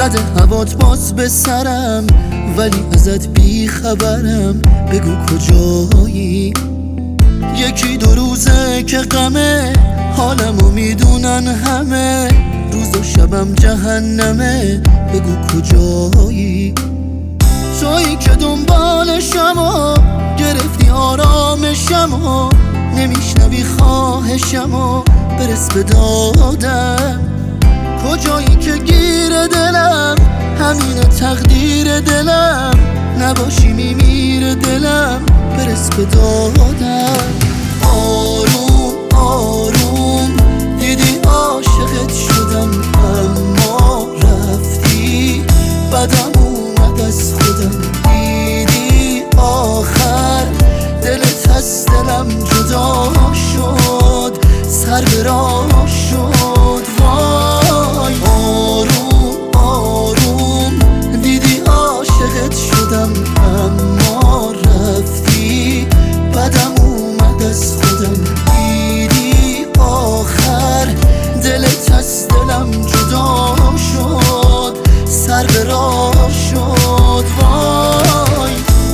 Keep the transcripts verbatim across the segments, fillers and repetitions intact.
زده هوات باز به سرم، ولی ازت بی خبرم. بگو کجایی؟ یکی دو روزه که غمه، حالمو میدونن همه، روز و شبم جهنمه. بگو کجایی؟ تویی که دنبالشم و گرفتی آرامشم و نمیشنوی خواهشم و برس به دادم. کجایی که گیر دلم، همین تقدیر دلم، نباشی میمیر دلم، برس به دادم. آروم آروم دیدی عاشقت شدم، اما رفتی بدم اومد از خودم. دیدی آخر دلت از دلم جدا شد، سر به راه شد. وای آروم آروم دیدی عاشقت شدم، اما رفتی بدم اومد از خودم. دیدی آخر دلت از دلم جدا شد، سر به راه شد. وای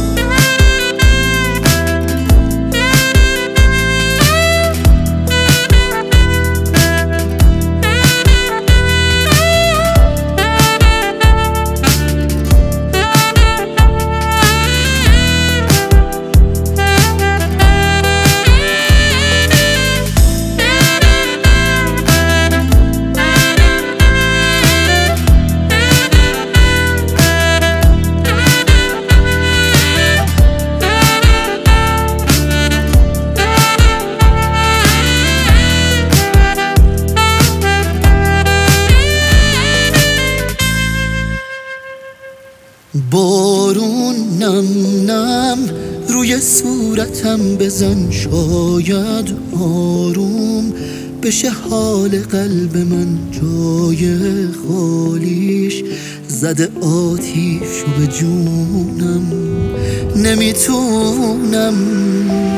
بارون نم نم روی صورتم بزن، شاید آروم بشه حال قلب من. جای خالیش زده آتیشو به جونم، نمیتونم